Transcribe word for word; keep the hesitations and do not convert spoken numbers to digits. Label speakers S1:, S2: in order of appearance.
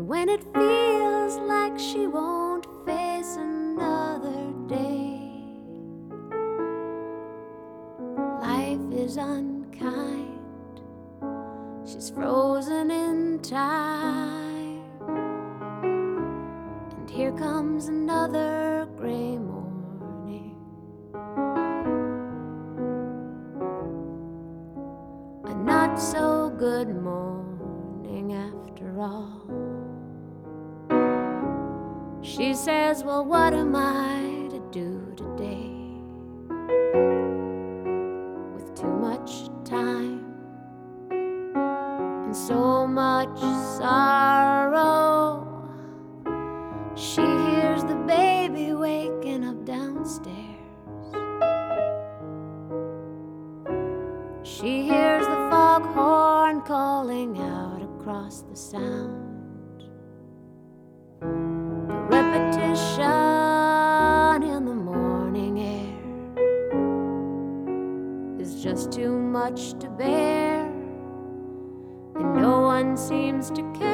S1: And when it feels like she won't face another day, life is unkind, she's frozen in time. And here comes another gray morning, a not so good morning after all. She says, well, what am I to do today with too much time and so much sorrow? She hears the baby waking up downstairs. She hears the foghorn calling out across the sound. Repetition in the morning air is just too much to bear, and no one seems to care.